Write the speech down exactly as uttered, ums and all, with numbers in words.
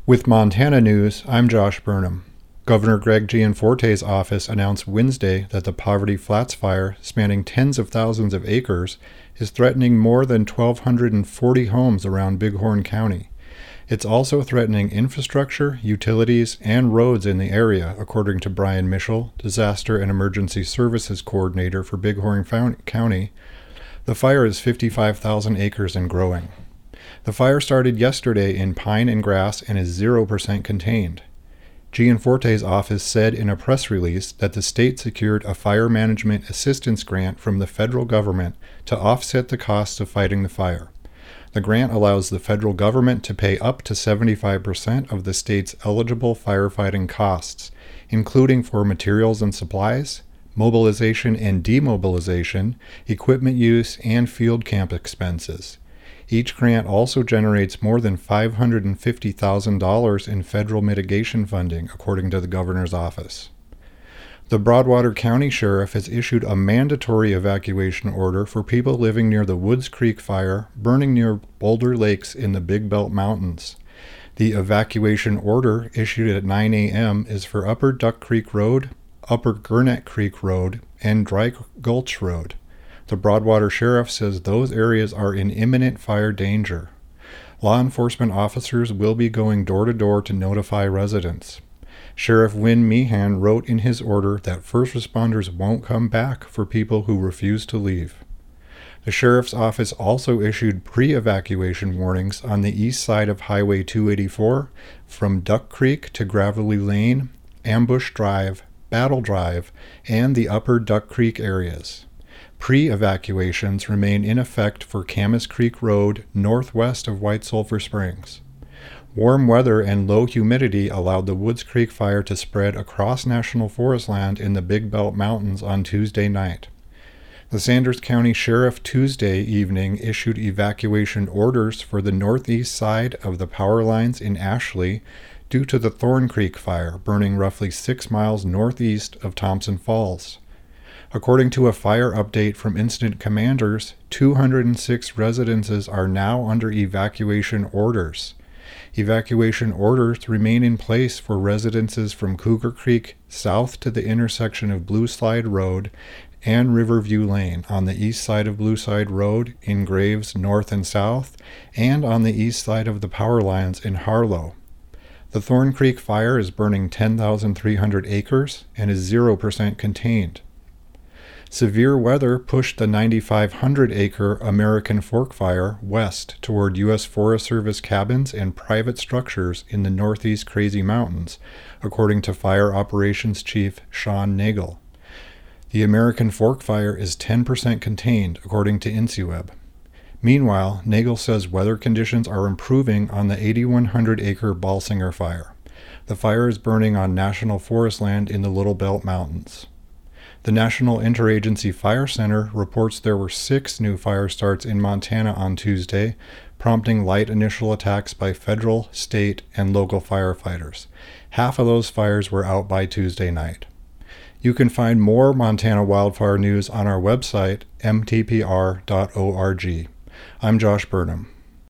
With Montana News, I'm Josh Burnham. Governor Greg Gianforte's office announced Wednesday that the Poverty Flats fire, spanning tens of thousands of acres, is threatening more than one thousand two hundred forty homes around Bighorn County. It's also threatening infrastructure, utilities, and roads in the area, according to Brian Mischel, Disaster and Emergency Services Coordinator for Bighorn County. The fire is fifty-five thousand acres and growing. The fire started yesterday in pine and grass and is zero percent contained. Gianforte's office said in a press release that the state secured a fire management assistance grant from the federal government to offset the costs of fighting the fire. The grant allows the federal government to pay up to seventy-five percent of the state's eligible firefighting costs, including for materials and supplies, mobilization and demobilization, equipment use, and field camp expenses. Each grant also generates more than five hundred fifty thousand dollars in federal mitigation funding, according to the governor's office. The Broadwater County Sheriff has issued a mandatory evacuation order for people living near the Woods Creek fire burning near Boulder Lakes in the Big Belt Mountains. The evacuation order, issued at nine a.m., is for Upper Duck Creek Road, Upper Gurnett Creek Road, and Dry Gulch Road. The Broadwater Sheriff says those areas are in imminent fire danger. Law enforcement officers will be going door to door to notify residents. Sheriff Wynn Meehan wrote in his order that first responders won't come back for people who refuse to leave. The sheriff's office also issued pre-evacuation warnings on the east side of Highway two eighty-four from Duck Creek to Gravelly Lane, Ambush Drive, Battle Drive, and the Upper Duck Creek areas. Pre-evacuations remain in effect for Camas Creek Road northwest of White Sulphur Springs. Warm weather and low humidity allowed the Woods Creek fire to spread across national forest land in the Big Belt Mountains on Tuesday night. The Sanders County Sheriff Tuesday evening issued evacuation orders for the northeast side of the power lines in Ashley due to the Thorn Creek fire burning roughly six miles northeast of Thompson Falls. According to a fire update from incident commanders, two hundred six residences are now under evacuation orders. Evacuation orders remain in place for residences from Cougar Creek south to the intersection of Blue Slide Road and Riverview Lane on the east side of Blue Slide Road in Graves north and south, and on the east side of the power lines in Harlow. The Thorn Creek fire is burning ten thousand three hundred acres and is zero percent contained. Severe weather pushed the nine thousand five hundred acre American Fork Fire west toward U S Forest Service cabins and private structures in the northeast Crazy Mountains, according to Fire Operations Chief Sean Nagel. The American Fork Fire is ten percent contained, according to InciWeb. Meanwhile, Nagel says weather conditions are improving on the eight thousand one hundred acre Balsinger Fire. The fire is burning on national forest land in the Little Belt Mountains. The National Interagency Fire Center reports there were six new fire starts in Montana on Tuesday, prompting light initial attacks by federal, state, and local firefighters. Half of those fires were out by Tuesday night. You can find more Montana wildfire news on our website, m t p r dot org. I'm Josh Burnham.